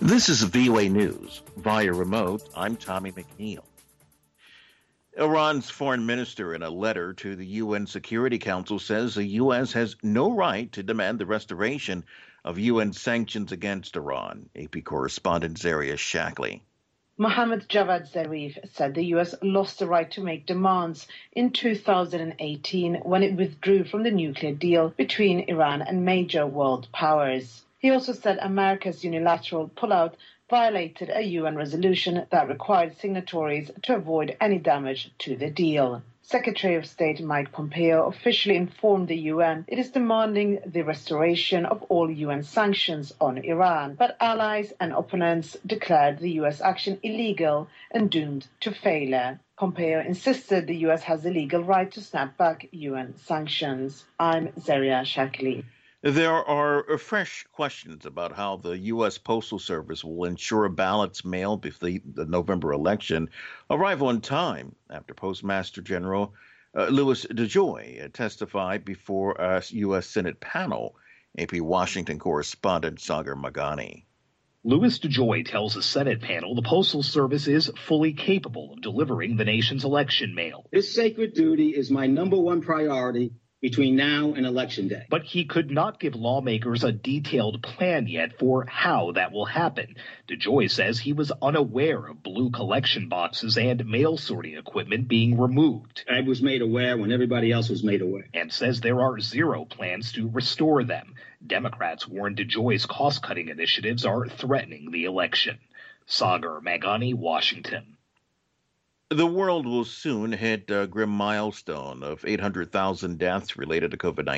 This is VOA News. Via remote, I'm Tommy McNeil. Iran's foreign minister, in a letter to the UN Security Council, says the U.S. has no right to demand the restoration of UN sanctions against Iran. AP correspondent Zaria Shackley. Mohammad Javad Zarif said the U.S. lost the right to make demands in 2018 when it withdrew from the nuclear deal between Iran and major world powers. He also said America's unilateral pullout violated a UN resolution that required signatories to avoid any damage to the deal. Secretary of State Mike Pompeo officially informed the UN it is demanding the restoration of all UN sanctions on Iran, but allies and opponents declared the US action illegal and doomed to failure. Pompeo insisted the US has the legal right to snap back UN sanctions. I'm Zaria Shackley. There are fresh questions about how the U.S. Postal Service will ensure ballots mailed before the November election arrive on time after Postmaster General Louis DeJoy testified before a U.S. Senate panel. AP Washington correspondent Sagar Magani. Louis DeJoy tells a Senate panel the Postal Service is fully capable of delivering the nation's election mail. This sacred duty is my number one priority between now and Election Day. But he could not give lawmakers a detailed plan yet for how that will happen. DeJoy says he was unaware of blue collection boxes and mail sorting equipment being removed. I was made aware when everybody else was made aware. And says there are zero plans to restore them. Democrats warn DeJoy's cost-cutting initiatives are threatening the election. Sagar Magani, Washington. The world will soon hit a grim milestone of 800,000 deaths related to COVID-19.